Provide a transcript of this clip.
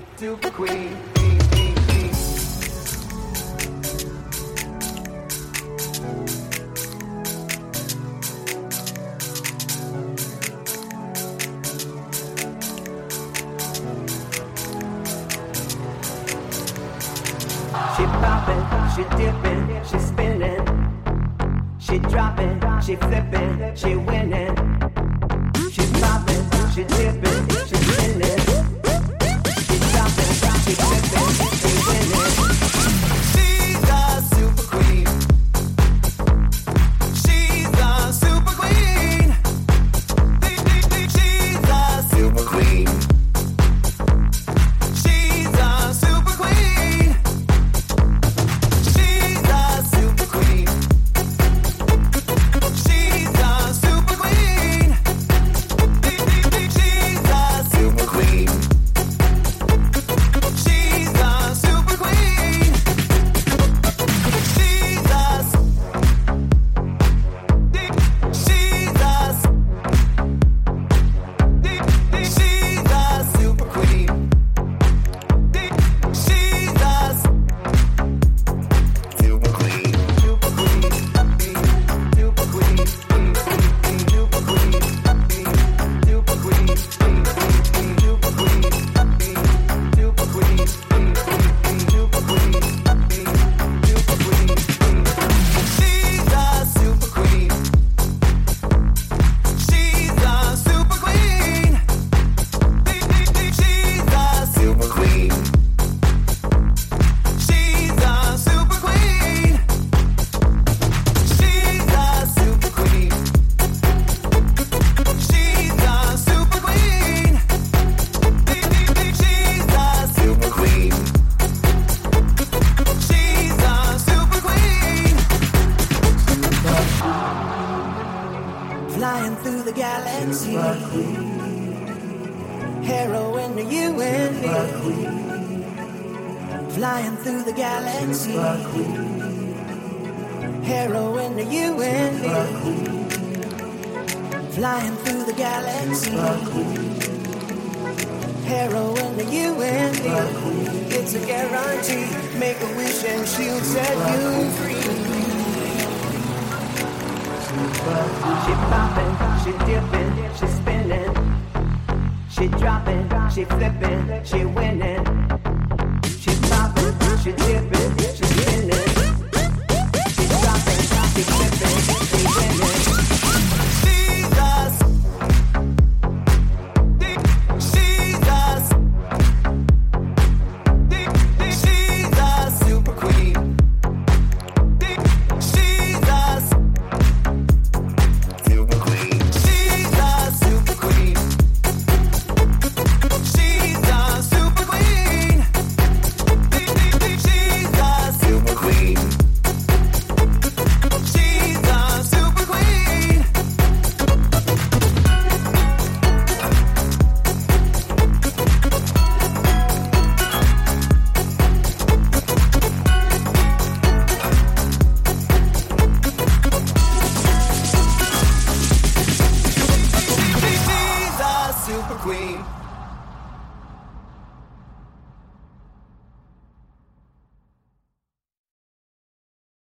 super queen. She poppin', she dippin', she spinning, she droppin', she flippin', she winning. She poppin', she dippin', she spinning, she droppin', she flippin', she winning. She's a super queen. She's a super queen. She's a super queen. She's a super queen. She's a super queen. She's a super queen. She's a super queen. She's a super queen. She's a super queen. She's a super queen. Super queen. Super queen. Super queen. Super queen. Super queen. Super queen. Super queen. Super queen. She's a super queen. She's a super queen. She's a super queen. She's a super queen. She's a super queen. She's a super queen. She's a super queen. She's a super queen. Flying through the galaxy. Heroine to you and me. Flying through the galaxy. Heroine to you and me. Flying through the galaxy. Heroine to you and me. It's a guarantee. Make a wish and she'll set you free. She poppin', she dippin', she spinning, she droppin', she flippin', she winning. She poppin', she dippin', she spinning, she droppin', she flippin', she winning.